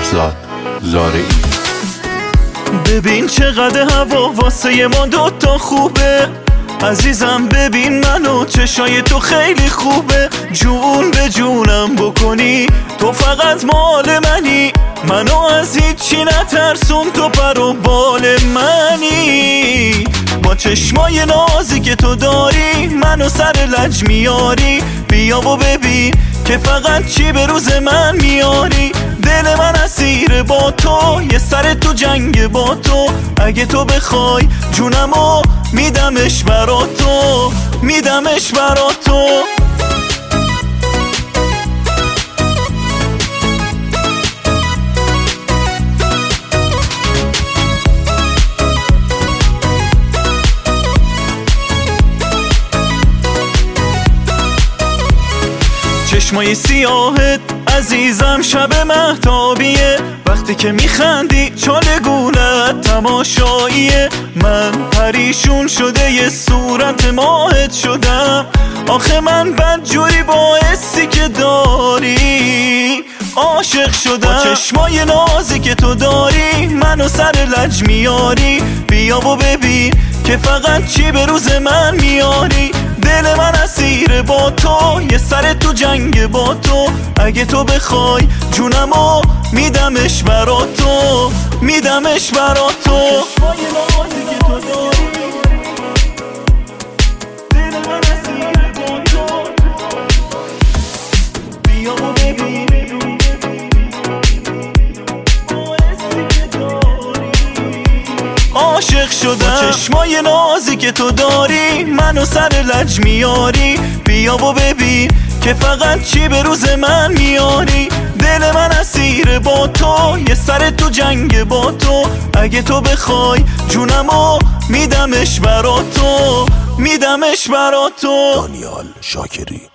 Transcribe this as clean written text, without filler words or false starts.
مهرزاد زارعی. ببین چقدر هوا واسه ما دوتا خوبه عزیزم، ببین منو چشای تو خیلی خوبه. جون به جونم بکنی تو فقط مال منی، منو از هیچی نترسون تو پر و بال منی. با چشمای نازی که تو داری منو سر لج میاری، بیا و ببین که فقط چی به روز من میاری. دل من اسیر با تو، یه سر تو جنگ با تو. اگه تو بخوای جونمو میدمش برا تو، میدمش برا تو. چشمای سیاهت عزیزم شب مهتابیه، وقتی که میخندی چاله گولت تماشاییه. من پریشون شده یه صورت ماهت شدم، آخه من بدجوری باعثی که داری عاشق شدم. با چشمای نازی که تو داری منو سر لج میاری، بیا و ببین که فقط چی به روز من میاری. دل من اسیر با تو، یه سر تو جنگ با تو. اگه تو بخوای جونمو میدمش برا تو، میدمش برا تو. عاشق شدم. چشمای نازی که تو داری منو سر لج میاری، بیا و ببین که فقط چی به روز من میاری. دل من اسیر با تو، یه سر تو جنگ با تو. اگه تو بخوای جونمو میدمش برا تو، میدمش برا تو. دانیال شاکری.